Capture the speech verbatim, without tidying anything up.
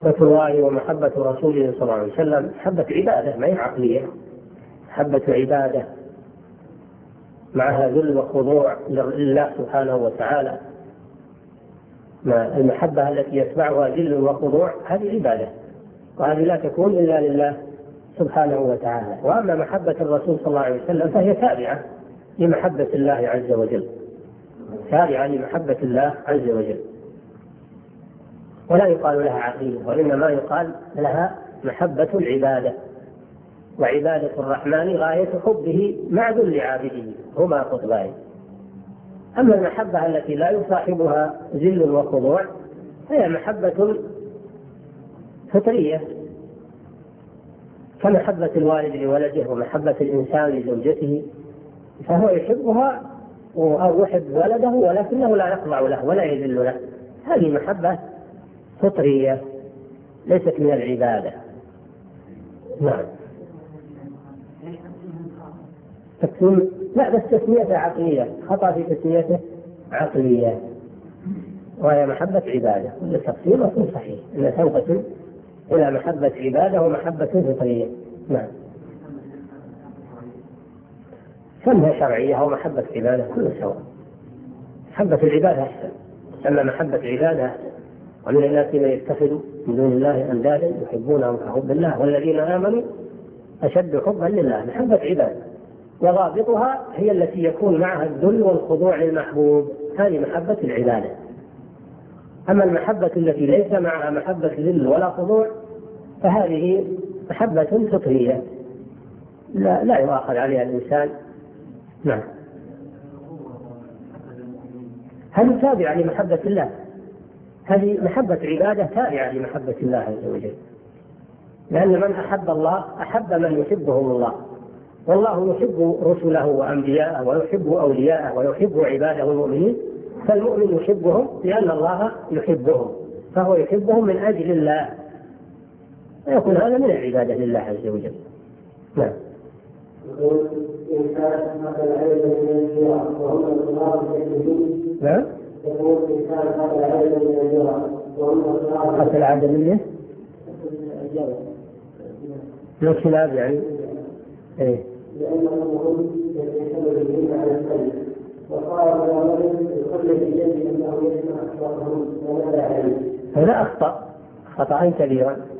محبة الله ومحبة رسوله صلى الله عليه وسلم محبة عبادة ما هي عقلية، محبة عبادة معها ذل وخضوع لله سبحانه وتعالى. المحبة التي يتبعها ذل وخضوع هذه عبادة، وهذه لا تكون إلا لله سبحانه وتعالى. وأما محبة الرسول صلى الله عليه وسلم فهي تابعة لمحبة الله عز وجل، تابعة لمحبة الله عز وجل، ولا يقال لها عقيدة، وإنما يقال لها محبة العبادة. وعبادة الرحمن غاية حبه مع ذل عابده هما قطبان. أما المحبة التي لا يصاحبها ذل وخضوع هي محبة فطرية، كمحبة الوالد لولده ومحبة الإنسان لزوجته، فهو يحبها أو يحب ولده ولكنه لا يخضع له ولا يذل له، هذه محبة فطرية ليست من العبادة. نعم. تكون لا بس تسميته عقلية، خطأ في تسميته عقلية، وهي محبة عبادة. التقسيم يكون صحيح إنها تنقسم إلى محبة عبادة ومحبة فطرية. نعم. سمها شرعية أو محبة عبادة كل سواء. محبة العبادة أحسن، أما محبة عبادة أحسن. ومن الناس من يتخذ من دون الله أندادا يحبونهم كحب الله والذين آمنوا أشد حبا لله. محبة عبادة وضابطها هي التي يكون معها الذل والخضوع للمحبوب، هذه محبة العبادة. أما المحبة التي ليس معها محبة ذل ولا خضوع فهذه محبة فطرية لا, لا يؤاخذ عليها الإنسان. نعم. هذه تابعة لمحبة الله، هذه محبة عبادة تابعة لمحبة الله عز وجل، لأن من أحب الله أحب من يحبهم الله، والله يحب رسله وأنبياءه ويحب أولياءه ويحب عباده المؤمنين، فالمؤمن يحبهم لأن الله يحبهم، فهو يحبهم من أجل الله، ويكون هذا من العبادة لله عز وجل. نعم. يقول إن كانت مثل عيدا من الجوع وهم الصغار يحبون. نعم. يقول إن كانت مثل عيدا من الجوع وهم الصغار. مثل عدمية؟ من الكلاب يعني؟ إيه. لأنهم هم يتحمل بهم على السيد، وقال يا رجل لكل بجد أنه يسمع أصواتهم وماذا عليه. هذا أخطأ خطأ كبيرا،